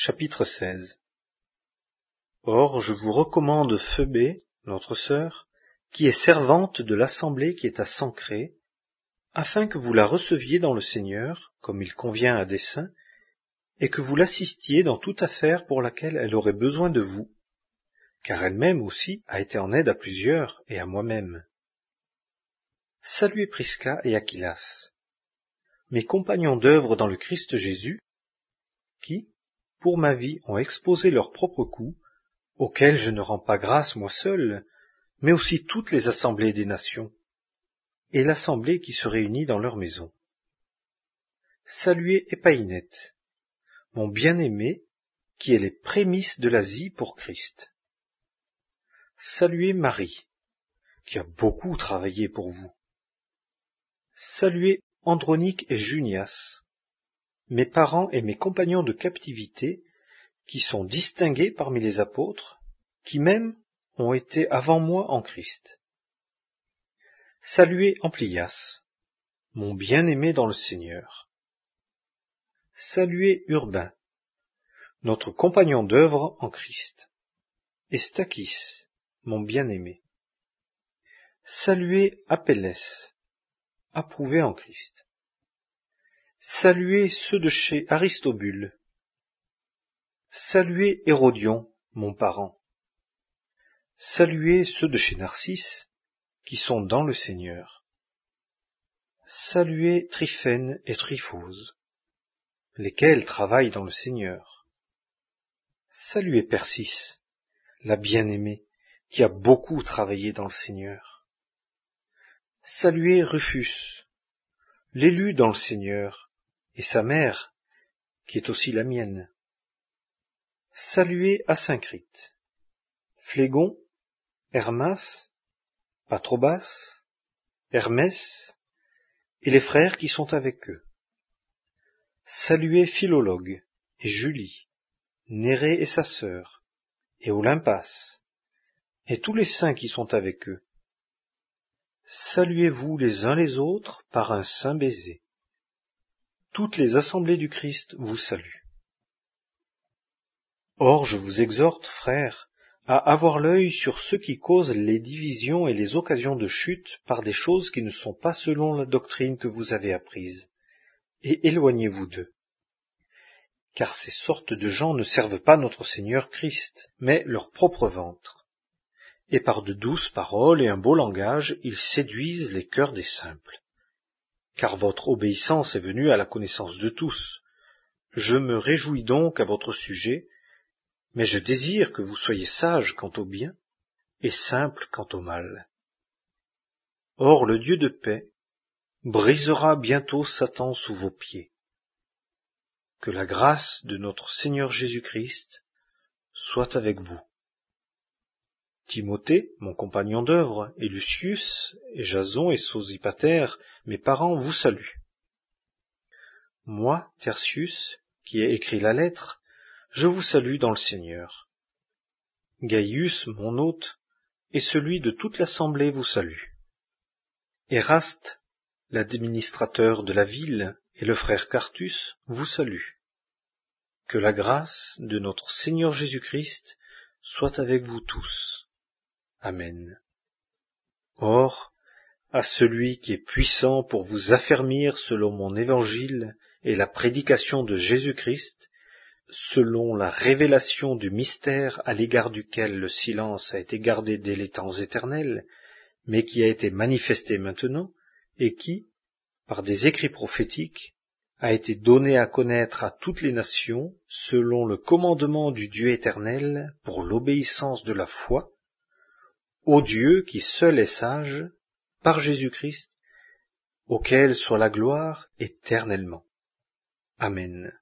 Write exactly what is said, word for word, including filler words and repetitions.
Chapitre seize. Or je vous recommande Phœbé, notre sœur, qui est servante de l'assemblée qui est à Cenchrée, afin que vous la receviez dans le Seigneur, comme il convient à des saints, et que vous l'assistiez dans toute affaire pour laquelle elle aurait besoin de vous, car elle-même aussi a été en aide à plusieurs et à moi-même. Saluez Prisca et Aquilas, mes compagnons d'œuvre dans le Christ Jésus, qui, pour ma vie, ont exposé leurs propres coups, auxquels je ne rends pas grâce moi seul, mais aussi toutes les assemblées des nations, et l'assemblée qui se réunit dans leur maison. Saluez Épaïnette, mon bien-aimé, qui est les prémices de l'Asie pour Christ. Saluez Marie, qui a beaucoup travaillé pour vous. Saluez Andronique et Junias, mes parents et mes compagnons de captivité, qui sont distingués parmi les apôtres, qui même ont été avant moi en Christ. Saluez Amplias, mon bien-aimé dans le Seigneur. Saluez Urbain, notre compagnon d'œuvre en Christ, et Stachys, mon bien-aimé. Saluez Apelles, approuvé en Christ. Saluez ceux de chez Aristobule. Saluez Hérodion, mon parent. Saluez ceux de chez Narcisse, qui sont dans le Seigneur. Saluez Tryphène et Tryphose, lesquels travaillent dans le Seigneur. Saluez Persis, la bien-aimée, qui a beaucoup travaillé dans le Seigneur. Saluez Rufus, l'élu dans le Seigneur, et sa mère, qui est aussi la mienne. Saluez Asyncrite, Phlégon, Hermas, Patrobas, Hermès, et les frères qui sont avec eux. Saluez Philologue et Julie, Nérée et sa sœur, et Olympas, et tous les saints qui sont avec eux. Saluez-vous les uns les autres par un saint baiser. Toutes les assemblées du Christ vous saluent. Or je vous exhorte, frères, à avoir l'œil sur ceux qui causent les divisions et les occasions de chute par des choses qui ne sont pas selon la doctrine que vous avez apprise, et éloignez-vous d'eux. Car ces sortes de gens ne servent pas notre Seigneur Christ, mais leur propre ventre. Et par de douces paroles et un beau langage, ils séduisent les cœurs des simples. Car votre obéissance est venue à la connaissance de tous. Je me réjouis donc à votre sujet, mais je désire que vous soyez sages quant au bien et simples quant au mal. Or le Dieu de paix brisera bientôt Satan sous vos pieds. Que la grâce de notre Seigneur Jésus-Christ soit avec vous. Timothée, mon compagnon d'œuvre, et Lucius, et Jason et Sosipater, mes parents, vous saluent. Moi, Tertius, qui ai écrit la lettre, je vous salue dans le Seigneur. Gaius, mon hôte, et celui de toute l'assemblée vous salue. Éraste, l'administrateur de la ville, et le frère Quartus vous saluent. Que la grâce de notre Seigneur Jésus-Christ soit avec vous tous. Amen. Or, à celui qui est puissant pour vous affermir selon mon évangile et la prédication de Jésus-Christ, selon la révélation du mystère à l'égard duquel le silence a été gardé dès les temps éternels, mais qui a été manifesté maintenant, et qui, par des écrits prophétiques, a été donné à connaître à toutes les nations, selon le commandement du Dieu éternel, pour l'obéissance de la foi, au Dieu qui seul est sage, par Jésus-Christ, auquel soit la gloire éternellement. Amen.